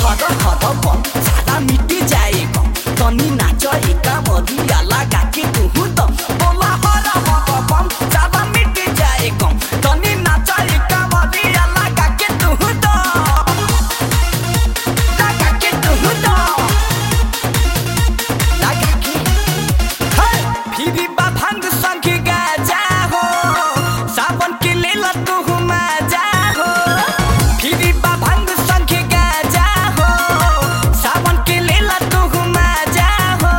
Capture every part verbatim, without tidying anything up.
हर हर बम सारा मिट जाएगा तनी नाचो एका मरिया लगा के तू तो बोला हर हर बम सारा मिट जाएगा तनी नाचो एका मरिया लगा के तू तो लगा के तू तो लगा के हे फिरी बा भांग संग गाजा हो सावन के लेला तू मजा हो फिरी बा भांग संग गाजा हो सावन के लेला तू मजा हो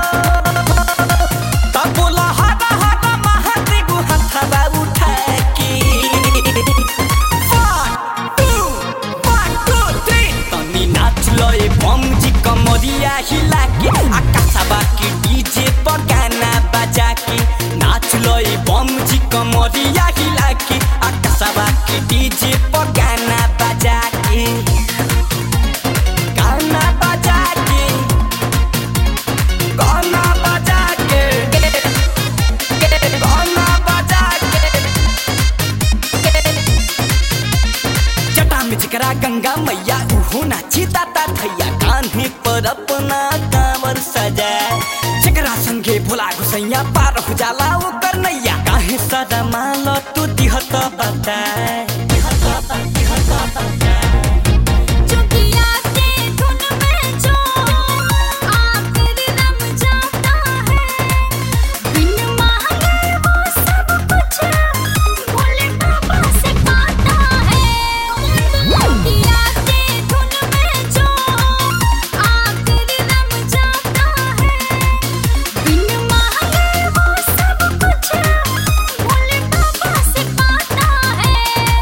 तब बोला हरा हरा महादेव हथवा उठा के one two one two three तनी नाच लो ए बम जी कमरिया हिला के आकाशवा के डीजे पर गाना बजा के नाच लो ए बम जी कमरिया हिला के आकाशवा के डीजे पर गाना बजा के गाना बजा के गाना बजा के गाना बजा के जटा में जिकरा गंगा मैया उहो नाची दाता थैया कान्हे पर अपना कांवर सजा जकरा संगे भोला घुसैया पार हो जाला ओकर नैया काहे सदा माल तू दिहत बताए दिहत दिहत बताए चुटिया के धुन में जो आखिर रम जाता है बिन मांगे वो सब कुछ भोले बाबा से पाता है चुटिया के धुन में जो आखिर रम जाता है बिन मांगे वो सब कुछ भोले बाबा से पाता है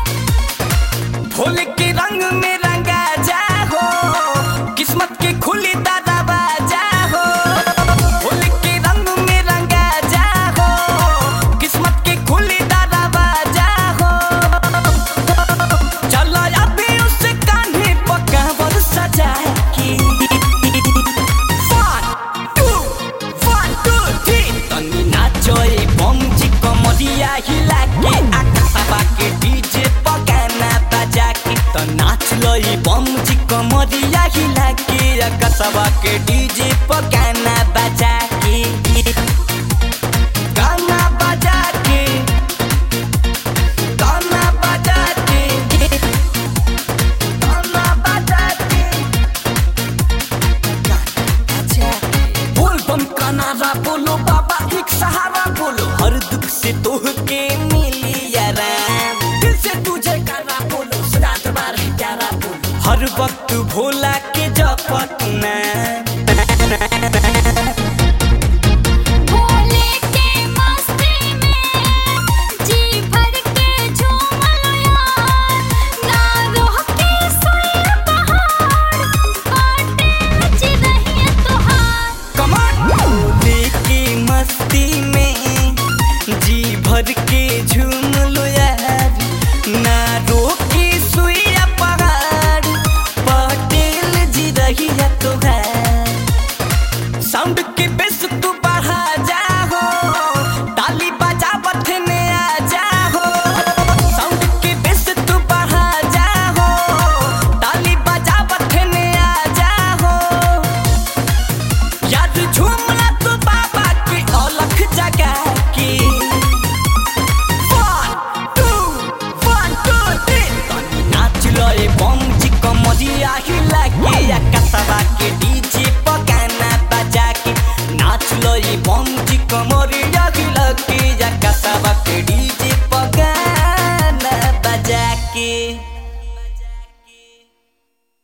भोले के रंग में रंगा जा हो किस्मत के खुली दरवाजा हो भोले के रंग में रंगा जा हो किस्मत के खुली दरवाजा हो चलो अभी उस कान्हे पकावर सजा के one two one two three तनी नाचो ए बम जी कमरिया हिला के आकाशवा के डीजे पर गाना बजा के तो नाच लो ए बम जी कमरिया हिला के आकाशवा के डीजे पर गाना बजा के गाना बजा के गाना बजा के गाना बजा के बोल बम का नारा बोलो बाबा एक सहारा बोलो हर दुख से तोह के मिली आराम दिल से तुझे करा बोलो सदा दरबार है प्यारा बोलो हर वक्त भोला के जपत ना